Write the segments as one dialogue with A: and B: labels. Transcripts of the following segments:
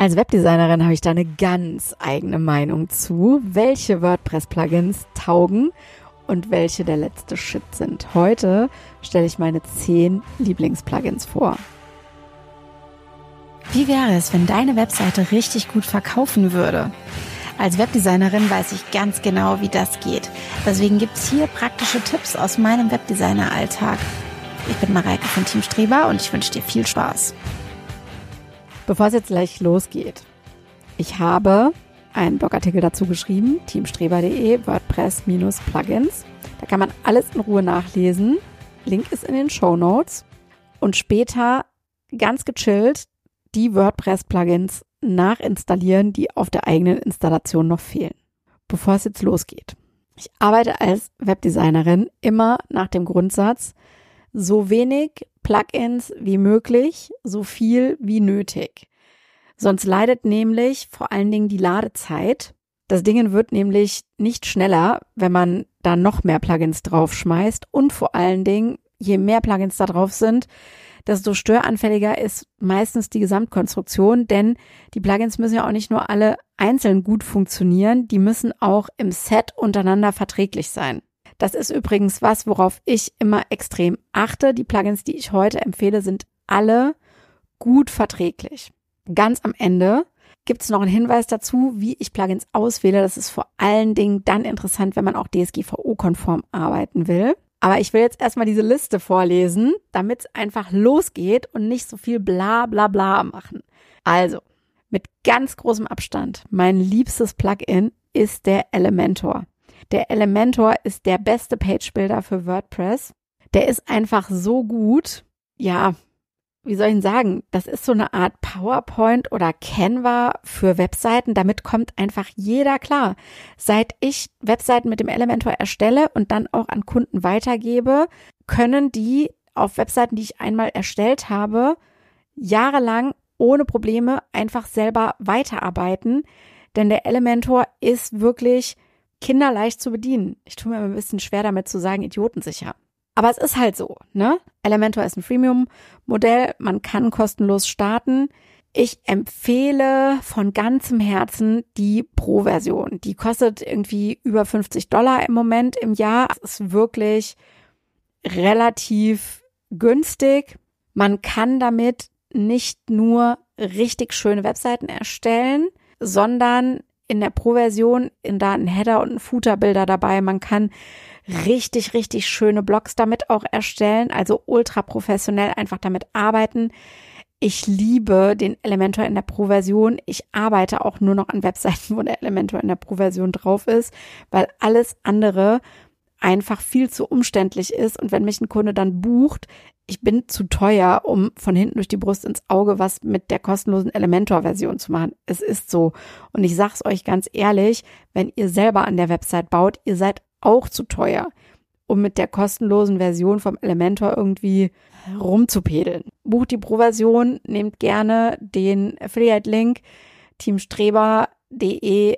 A: Als Webdesignerin habe ich da eine ganz eigene Meinung zu, welche WordPress-Plugins taugen und welche der letzte Shit sind. Heute stelle ich meine 10 Lieblings-Plugins vor. Wie wäre es, wenn deine Webseite richtig gut verkaufen würde? Als Webdesignerin weiß ich ganz genau, wie das geht. Deswegen gibt es hier praktische Tipps aus meinem Webdesigner-Alltag. Ich bin Mareike von Team Streber und ich wünsche dir viel Spaß. Bevor es jetzt gleich losgeht, ich habe einen Blogartikel dazu geschrieben, teamstreber.de, WordPress-Plugins. Da kann man alles in Ruhe nachlesen. Link ist in den Shownotes. Und später ganz gechillt die WordPress-Plugins nachinstallieren, die auf der eigenen Installation noch fehlen. Bevor es jetzt losgeht. Ich arbeite als Webdesignerin immer nach dem Grundsatz, so wenig Plugins wie möglich, so viel wie nötig. Sonst leidet nämlich vor allen Dingen die Ladezeit. Das Ding wird nämlich nicht schneller, wenn man da noch mehr Plugins draufschmeißt. Und vor allen Dingen, je mehr Plugins da drauf sind, desto störanfälliger ist meistens die Gesamtkonstruktion, denn die Plugins müssen ja auch nicht nur alle einzeln gut funktionieren, die müssen auch im Set untereinander verträglich sein. Das ist übrigens was, worauf ich immer extrem achte. Die Plugins, die ich heute empfehle, sind alle gut verträglich. Ganz am Ende gibt es noch einen Hinweis dazu, wie ich Plugins auswähle. Das ist vor allen Dingen dann interessant, wenn man auch DSGVO-konform arbeiten will. Aber ich will jetzt erstmal diese Liste vorlesen, damit es einfach losgeht und nicht so viel bla bla bla machen. Also, mit ganz großem Abstand, mein liebstes Plugin ist der Elementor. Der Elementor ist der beste Page-Builder für WordPress. Der ist einfach so gut. Ja, wie soll ich denn sagen? Das ist so eine Art PowerPoint oder Canva für Webseiten. Damit kommt einfach jeder klar. Seit ich Webseiten mit dem Elementor erstelle und dann auch an Kunden weitergebe, können die auf Webseiten, die ich einmal erstellt habe, jahrelang ohne Probleme einfach selber weiterarbeiten. Denn der Elementor ist wirklich kinderleicht zu bedienen. Ich tue mir ein bisschen schwer damit zu sagen, idiotensicher. Aber es ist halt so, ne? Elementor ist ein Freemium-Modell, man kann kostenlos starten. Ich empfehle von ganzem Herzen die Pro-Version. Die kostet irgendwie über $50 im Moment im Jahr. Das ist wirklich relativ günstig. Man kann damit nicht nur richtig schöne Webseiten erstellen, sondern in der Pro-Version sind da ein Header und ein Footer-Bilder dabei. Man kann richtig, richtig schöne Blogs damit auch erstellen, also ultra professionell einfach damit arbeiten. Ich liebe den Elementor in der Pro-Version. Ich arbeite auch nur noch an Webseiten, wo der Elementor in der Pro-Version drauf ist, weil alles andere einfach viel zu umständlich ist. Und wenn mich ein Kunde dann bucht, ich bin zu teuer, um von hinten durch die Brust ins Auge was mit der kostenlosen Elementor-Version zu machen. Es ist so. Und ich sag's euch ganz ehrlich, wenn ihr selber an der Website baut, ihr seid auch zu teuer, um mit der kostenlosen Version vom Elementor irgendwie rumzupedeln. Bucht die Pro-Version, nehmt gerne den Affiliate-Link teamstreber.de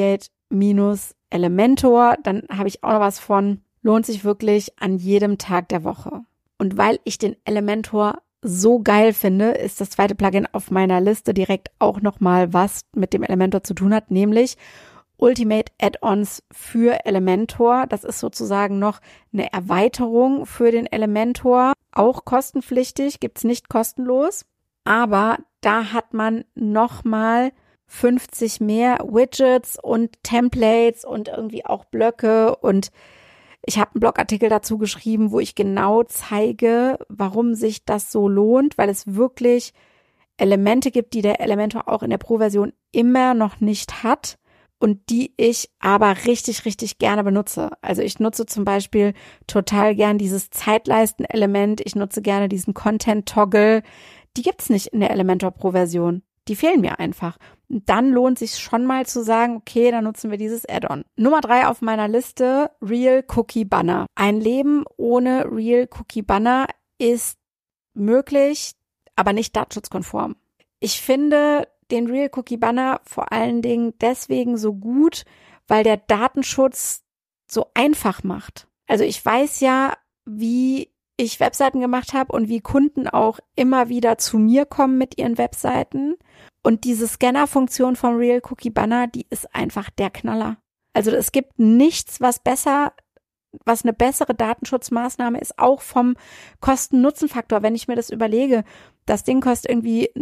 A: Affiliate-Elementor. Dann habe ich auch noch was von. Lohnt sich wirklich an jedem Tag der Woche. Und weil ich den Elementor so geil finde, ist das zweite Plugin auf meiner Liste direkt auch nochmal was mit dem Elementor zu tun hat, nämlich Ultimate Add-ons für Elementor. Das ist sozusagen noch eine Erweiterung für den Elementor. Auch kostenpflichtig, gibt's nicht kostenlos. Aber da hat man nochmal 50 mehr Widgets und Templates und irgendwie auch Blöcke. Und ich habe einen Blogartikel dazu geschrieben, wo ich genau zeige, warum sich das so lohnt, weil es wirklich Elemente gibt, die der Elementor auch in der Pro-Version immer noch nicht hat. Und die ich aber richtig, richtig gerne benutze. Also ich nutze zum Beispiel total gern dieses Zeitleisten-Element. Ich nutze gerne diesen Content-Toggle. Die gibt's nicht in der Elementor Pro-Version. Die fehlen mir einfach. Und dann lohnt sich schon mal zu sagen, okay, dann nutzen wir dieses Add-on. Nummer 3 auf meiner Liste, Real Cookie Banner. Ein Leben ohne Real Cookie Banner ist möglich, aber nicht datenschutzkonform. Ich finde den Real Cookie Banner vor allen Dingen deswegen so gut, weil der Datenschutz so einfach macht. Also ich weiß ja, wie ich Webseiten gemacht habe und wie Kunden auch immer wieder zu mir kommen mit ihren Webseiten. Und diese Scanner-Funktion vom Real Cookie Banner, die ist einfach der Knaller. Also es gibt nichts, was eine bessere Datenschutzmaßnahme ist, auch vom Kosten-Nutzen-Faktor. Wenn ich mir das überlege, das Ding kostet irgendwie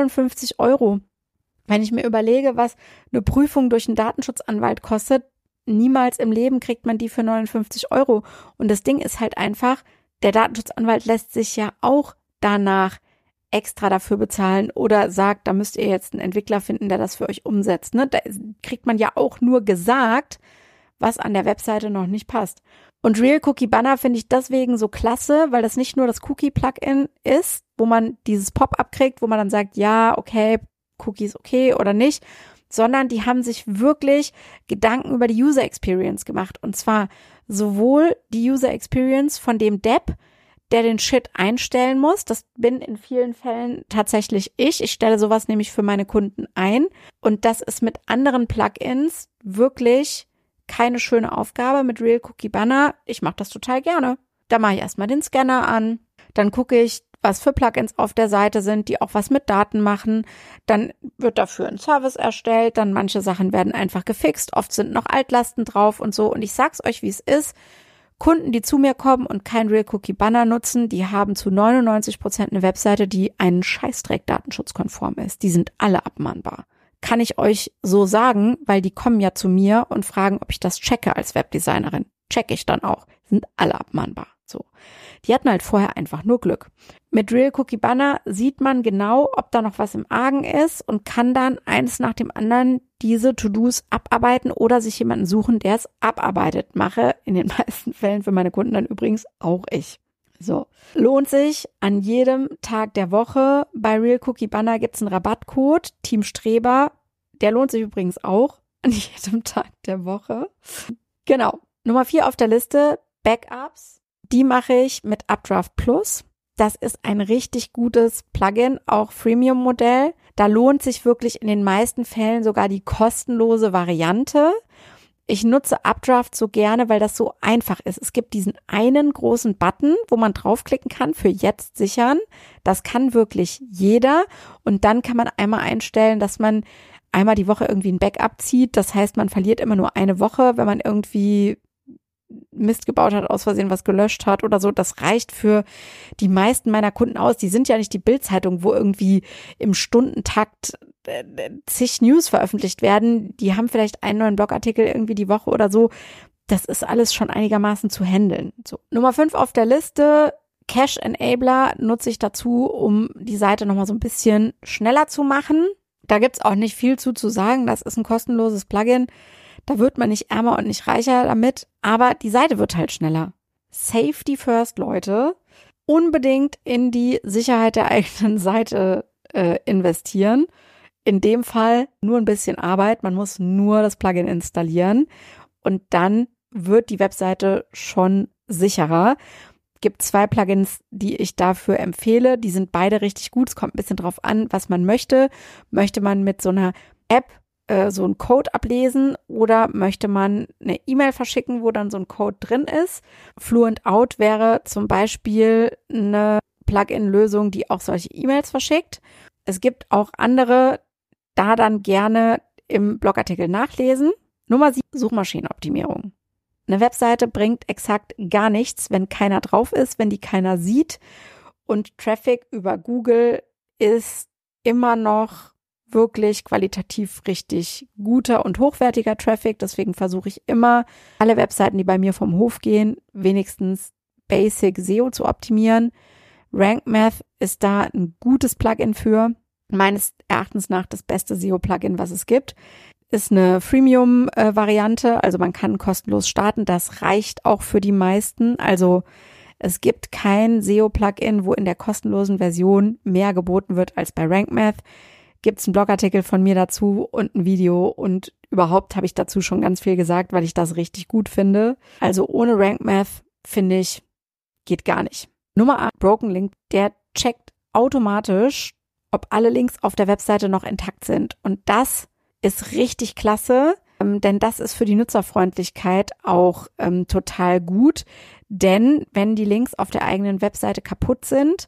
A: 59 Euro. Wenn ich mir überlege, was eine Prüfung durch einen Datenschutzanwalt kostet, niemals im Leben kriegt man die für 59 Euro. Und das Ding ist halt einfach, der Datenschutzanwalt lässt sich ja auch danach extra dafür bezahlen oder sagt, da müsst ihr jetzt einen Entwickler finden, der das für euch umsetzt. Ne? Da kriegt man ja auch nur gesagt, was an der Webseite noch nicht passt. Und Real Cookie Banner finde ich deswegen so klasse, weil das nicht nur das Cookie-Plugin ist, wo man dieses Pop-up kriegt, wo man dann sagt, ja, okay, Cookie ist okay oder nicht, sondern die haben sich wirklich Gedanken über die User Experience gemacht. Und zwar sowohl die User Experience von dem Depp, der den Shit einstellen muss. Das bin in vielen Fällen tatsächlich ich. Ich stelle sowas nämlich für meine Kunden ein. Und das ist mit anderen Plugins wirklich keine schöne Aufgabe. Mit Real Cookie Banner, ich mache das total gerne. Da mache ich erstmal den Scanner an. Dann gucke ich, was für Plugins auf der Seite sind, die auch was mit Daten machen. Dann wird dafür ein Service erstellt. Dann manche Sachen werden einfach gefixt. Oft sind noch Altlasten drauf und so. Und ich sag's euch, wie es ist. Kunden, die zu mir kommen und kein Real Cookie Banner nutzen, die haben zu 99% eine Webseite, die einen Scheißdreck datenschutzkonform ist. Die sind alle abmahnbar. Kann ich euch so sagen, weil die kommen ja zu mir und fragen, ob ich das checke als Webdesignerin. Checke ich dann auch. Sind alle abmahnbar. So. Die hatten halt vorher einfach nur Glück. Mit Real Cookie Banner sieht man genau, ob da noch was im Argen ist und kann dann eins nach dem anderen diese To-Dos abarbeiten oder sich jemanden suchen, der es abarbeitet. Mache in den meisten Fällen für meine Kunden dann übrigens auch ich. So. Lohnt sich an jedem Tag der Woche. Bei Real Cookie Banner gibt's einen Rabattcode, Team Streber. Der lohnt sich übrigens auch an jedem Tag der Woche. Genau. Nummer 4 auf der Liste, Backups. Die mache ich mit Updraft Plus. Das ist ein richtig gutes Plugin, auch Freemium-Modell. Da lohnt sich wirklich in den meisten Fällen sogar die kostenlose Variante. Ich nutze Updraft so gerne, weil das so einfach ist. Es gibt diesen einen großen Button, wo man draufklicken kann für jetzt sichern. Das kann wirklich jeder. Und dann kann man einmal einstellen, dass man einmal die Woche irgendwie ein Backup zieht. Das heißt, man verliert immer nur eine Woche, wenn man irgendwie Mist gebaut hat, aus Versehen was gelöscht hat oder so. Das reicht für die meisten meiner Kunden aus. Die sind ja nicht die Bild-Zeitung, wo irgendwie im Stundentakt zig News veröffentlicht werden. Die haben vielleicht einen neuen Blogartikel irgendwie die Woche oder so. Das ist alles schon einigermaßen zu handeln. So. Nummer 5 auf der Liste, Cache Enabler nutze ich dazu, um die Seite nochmal so ein bisschen schneller zu machen. Da gibt's auch nicht viel zu sagen. Das ist ein kostenloses Plugin. Da wird man nicht ärmer und nicht reicher damit, aber die Seite wird halt schneller. Safety first, Leute. Unbedingt in die Sicherheit der eigenen Seite investieren. In dem Fall nur ein bisschen Arbeit. Man muss nur das Plugin installieren und dann wird die Webseite schon sicherer. Gibt 2 Plugins, die ich dafür empfehle. Die sind beide richtig gut. Es kommt ein bisschen drauf an, was man möchte. Möchte man mit so einer App so einen Code ablesen oder möchte man eine E-Mail verschicken, wo dann so ein Code drin ist. Fluent Out wäre zum Beispiel eine Plugin-Lösung, die auch solche E-Mails verschickt. Es gibt auch andere, da dann gerne im Blogartikel nachlesen. Nummer 7, Suchmaschinenoptimierung. Eine Webseite bringt exakt gar nichts, wenn keiner drauf ist, wenn die keiner sieht. Und Traffic über Google ist immer noch wirklich qualitativ richtig guter und hochwertiger Traffic. Deswegen versuche ich immer, alle Webseiten, die bei mir vom Hof gehen, wenigstens Basic SEO zu optimieren. RankMath ist da ein gutes Plugin für. Meines Erachtens nach das beste SEO-Plugin, was es gibt. Ist eine Freemium-Variante, also man kann kostenlos starten. Das reicht auch für die meisten. Also es gibt kein SEO-Plugin, wo in der kostenlosen Version mehr geboten wird als bei RankMath. Gibt es einen Blogartikel von mir dazu und ein Video und überhaupt habe ich dazu schon ganz viel gesagt, weil ich das richtig gut finde. Also ohne RankMath, finde ich, geht gar nicht. Nummer 8, Broken Link, der checkt automatisch, ob alle Links auf der Webseite noch intakt sind. Und das ist richtig klasse, denn das ist für die Nutzerfreundlichkeit auch total gut. Denn wenn die Links auf der eigenen Webseite kaputt sind,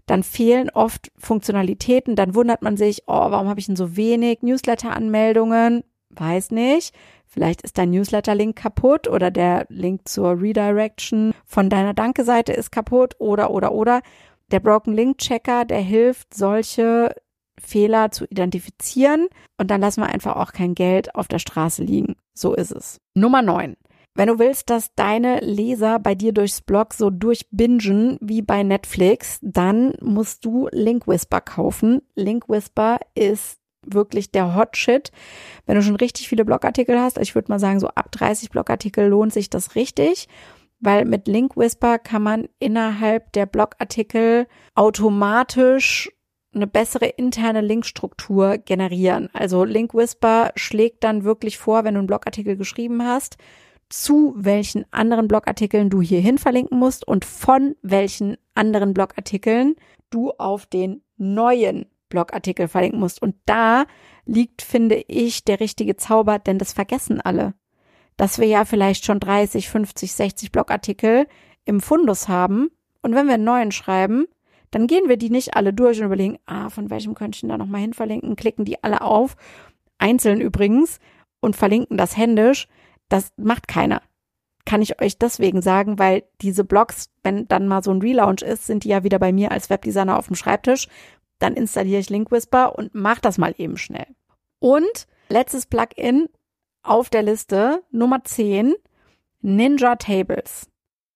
A: dann fehlen oft Funktionalitäten, dann wundert man sich, oh, warum habe ich denn so wenig Newsletter-Anmeldungen? Weiß nicht. Vielleicht ist dein Newsletter-Link kaputt oder der Link zur Redirection von deiner Danke-Seite ist kaputt oder. Der Broken Link Checker, der hilft, solche Fehler zu identifizieren und dann lassen wir einfach auch kein Geld auf der Straße liegen. So ist es. Nummer 9. Wenn du willst, dass deine Leser bei dir durchs Blog so durchbingen wie bei Netflix, dann musst du Link Whisper kaufen. Link Whisper ist wirklich der Hot Shit. Wenn du schon richtig viele Blogartikel hast, ich würde mal sagen, so ab 30 Blogartikel lohnt sich das richtig, weil mit Link Whisper kann man innerhalb der Blogartikel automatisch eine bessere interne Linkstruktur generieren. Also Link Whisper schlägt dann wirklich vor, wenn du einen Blogartikel geschrieben hast, zu welchen anderen Blogartikeln du hierhin verlinken musst und von welchen anderen Blogartikeln du auf den neuen Blogartikel verlinken musst. Und da liegt, finde ich, der richtige Zauber, denn das vergessen alle. Dass wir ja vielleicht schon 30, 50, 60 Blogartikel im Fundus haben und wenn wir einen neuen schreiben, dann gehen wir die nicht alle durch und überlegen, von welchem könnte ich denn da nochmal hin verlinken, klicken die alle auf, einzeln übrigens, und verlinken das händisch. Das macht keiner. Kann ich euch deswegen sagen, weil diese Blogs, wenn dann mal so ein Relaunch ist, sind die ja wieder bei mir als Webdesigner auf dem Schreibtisch. Dann installiere ich Link Whisper und mache das mal eben schnell. Und letztes Plugin auf der Liste, Nummer 10, Ninja Tables.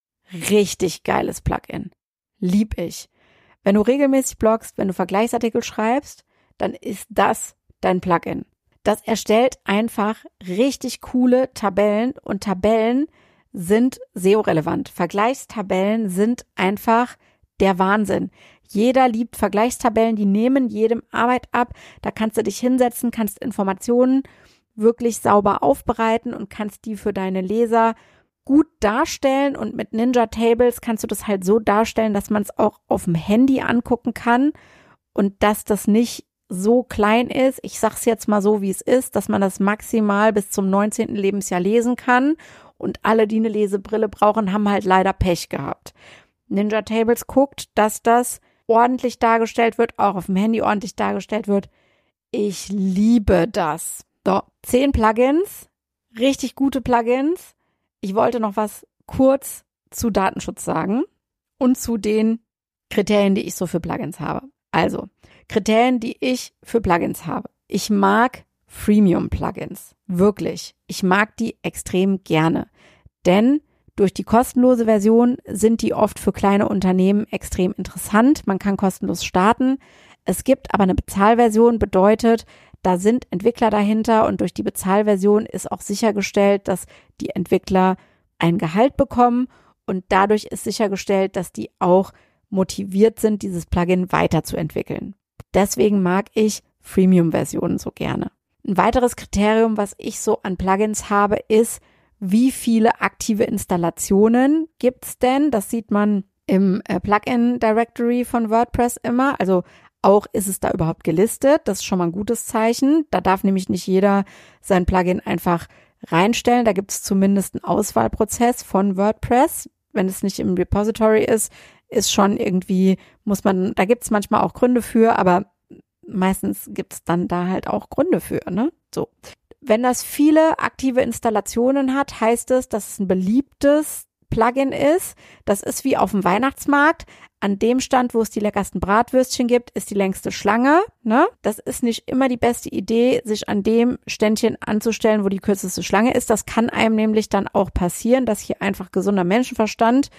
A: Richtig geiles Plugin. Lieb ich. Wenn du regelmäßig bloggst, wenn du Vergleichsartikel schreibst, dann ist das dein Plugin. Das erstellt einfach richtig coole Tabellen und Tabellen sind SEO-relevant. Vergleichstabellen sind einfach der Wahnsinn. Jeder liebt Vergleichstabellen, die nehmen jedem Arbeit ab. Da kannst du dich hinsetzen, kannst Informationen wirklich sauber aufbereiten und kannst die für deine Leser gut darstellen. Und mit Ninja Tables kannst du das halt so darstellen, dass man es auch auf dem Handy angucken kann und dass das nicht so klein ist. Ich sag's jetzt mal so, wie es ist, dass man das maximal bis zum 19. Lebensjahr lesen kann. Und alle, die eine Lesebrille brauchen, haben halt leider Pech gehabt. Ninja Tables guckt, dass das ordentlich dargestellt wird, auch auf dem Handy ordentlich dargestellt wird. Ich liebe das. So, 10 Plugins, richtig gute Plugins. Ich wollte noch was kurz zu Datenschutz sagen und zu den Kriterien, die ich so für Plugins habe. Also, Kriterien, die ich für Plugins habe. Ich mag Freemium-Plugins. Wirklich. Ich mag die extrem gerne. Denn durch die kostenlose Version sind die oft für kleine Unternehmen extrem interessant. Man kann kostenlos starten. Es gibt aber eine Bezahlversion, bedeutet, da sind Entwickler dahinter und durch die Bezahlversion ist auch sichergestellt, dass die Entwickler ein Gehalt bekommen und dadurch ist sichergestellt, dass die auch motiviert sind, dieses Plugin weiterzuentwickeln. Deswegen mag ich Freemium-Versionen so gerne. Ein weiteres Kriterium, was ich so an Plugins habe, ist, wie viele aktive Installationen gibt's denn? Das sieht man im Plugin-Directory von WordPress immer. Also auch ist es da überhaupt gelistet. Das ist schon mal ein gutes Zeichen. Da darf nämlich nicht jeder sein Plugin einfach reinstellen. Da gibt es zumindest einen Auswahlprozess von WordPress. Wenn es nicht im Repository ist schon irgendwie, da gibt es manchmal auch Gründe für, aber meistens gibt es dann da halt auch Gründe für, ne? So. Wenn das viele aktive Installationen hat, heißt es, dass es ein beliebtes Plugin ist. Das ist wie auf dem Weihnachtsmarkt. An dem Stand, wo es die leckersten Bratwürstchen gibt, ist die längste Schlange, ne? Das ist nicht immer die beste Idee, sich an dem Ständchen anzustellen, wo die kürzeste Schlange ist. Das kann einem nämlich dann auch passieren, dass hier einfach gesunder Menschenverstand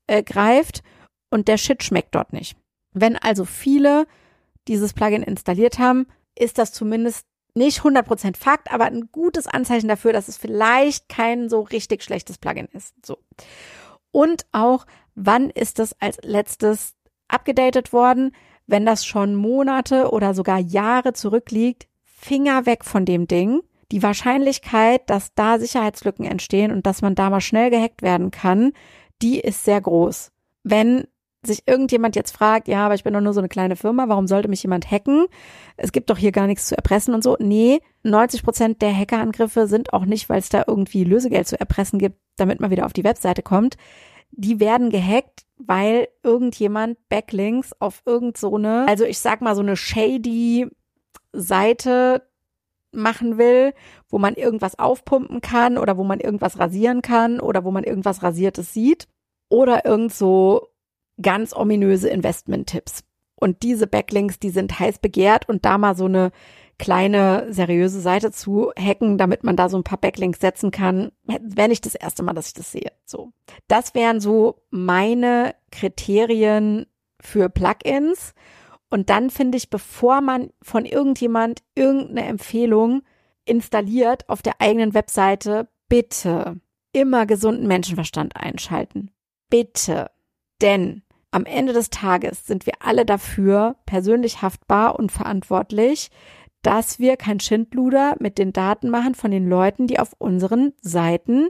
A: greift und der Shit schmeckt dort nicht. Wenn also viele dieses Plugin installiert haben, ist das zumindest nicht 100% Fakt, aber ein gutes Anzeichen dafür, dass es vielleicht kein so richtig schlechtes Plugin ist. So. Und auch, wann ist das als letztes abgedatet worden? Wenn das schon Monate oder sogar Jahre zurückliegt, Finger weg von dem Ding. Die Wahrscheinlichkeit, dass da Sicherheitslücken entstehen und dass man da mal schnell gehackt werden kann, die ist sehr groß. Wenn sich irgendjemand jetzt fragt, ja, aber ich bin doch nur so eine kleine Firma, warum sollte mich jemand hacken? Es gibt doch hier gar nichts zu erpressen und so. Nee, 90% der Hackerangriffe sind auch nicht, weil es da irgendwie Lösegeld zu erpressen gibt, damit man wieder auf die Webseite kommt. die werden gehackt, weil irgendjemand Backlinks auf irgend so eine, also ich sag mal so eine shady Seite machen will, wo man irgendwas aufpumpen kann oder wo man irgendwas rasieren kann oder wo man irgendwas Rasiertes sieht oder irgend so ganz ominöse Investment-Tipps. Und diese Backlinks, die sind heiß begehrt und da mal so eine kleine, seriöse Seite zu hacken, damit man da so ein paar Backlinks setzen kann, wäre nicht das erste Mal, dass ich das sehe. So. Das wären so meine Kriterien für Plugins. Und dann finde ich, bevor man von irgendjemand irgendeine Empfehlung installiert auf der eigenen Webseite, bitte immer gesunden Menschenverstand einschalten. Bitte. Denn am Ende des Tages sind wir alle dafür persönlich haftbar und verantwortlich, dass wir kein Schindluder mit den Daten machen von den Leuten, die auf unseren Seiten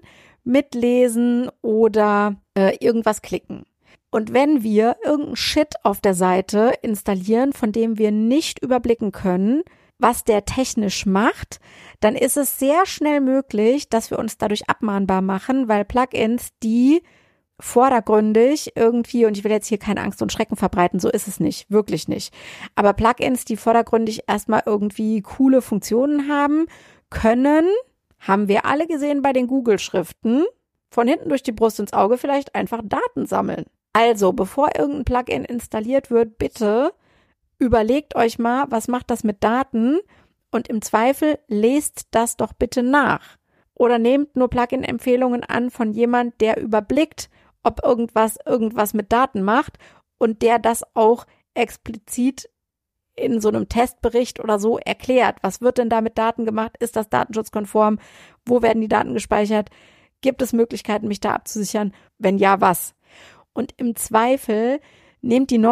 A: mitlesen oder irgendwas klicken. Und wenn wir irgendeinen Shit auf der Seite installieren, von dem wir nicht überblicken können, was der technisch macht, dann ist es sehr schnell möglich, dass wir uns dadurch abmahnbar machen, weil Plugins, die vordergründig irgendwie, und ich will jetzt hier keine Angst und Schrecken verbreiten, so ist es nicht, wirklich nicht. Aber Plugins, die vordergründig erstmal irgendwie coole Funktionen haben, können, haben wir alle gesehen bei den Google-Schriften, von hinten durch die Brust ins Auge vielleicht einfach Daten sammeln. Also, bevor irgendein Plugin installiert wird, bitte überlegt euch mal, was macht das mit Daten und im Zweifel lest das doch bitte nach. Oder nehmt nur Plugin-Empfehlungen an von jemand, der überblickt, ob irgendwas mit Daten macht und der das auch explizit in so einem Testbericht oder so erklärt. Was wird denn da mit Daten gemacht? Ist das datenschutzkonform? Wo werden die Daten gespeichert? Gibt es Möglichkeiten, mich da abzusichern? Wenn ja, was? Und im Zweifel nehmt die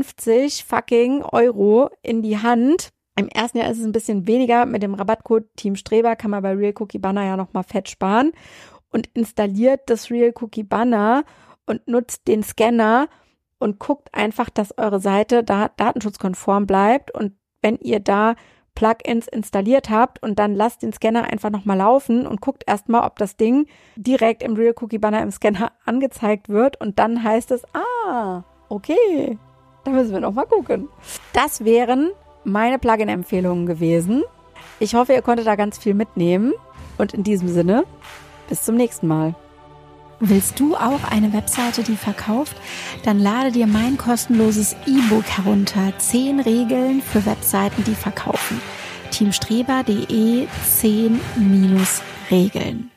A: 59 fucking Euro in die Hand. Im ersten Jahr ist es ein bisschen weniger. Mit dem Rabattcode Team Streber kann man bei Real Cookie Banner ja nochmal fett sparen. Und installiert das Real Cookie Banner und nutzt den Scanner und guckt einfach, dass eure Seite da datenschutzkonform bleibt. Und wenn ihr da Plugins installiert habt und dann lasst den Scanner einfach nochmal laufen und guckt erstmal, ob das Ding direkt im Real Cookie Banner im Scanner angezeigt wird und dann heißt es, okay, da müssen wir nochmal gucken. Das wären meine Plugin-Empfehlungen gewesen. Ich hoffe, ihr konntet da ganz viel mitnehmen und in diesem Sinne, bis zum nächsten Mal.
B: Willst du auch eine Webseite, die verkauft? Dann lade dir mein kostenloses E-Book herunter. 10 Regeln für Webseiten, die verkaufen. Teamstreber.de 10 Regeln.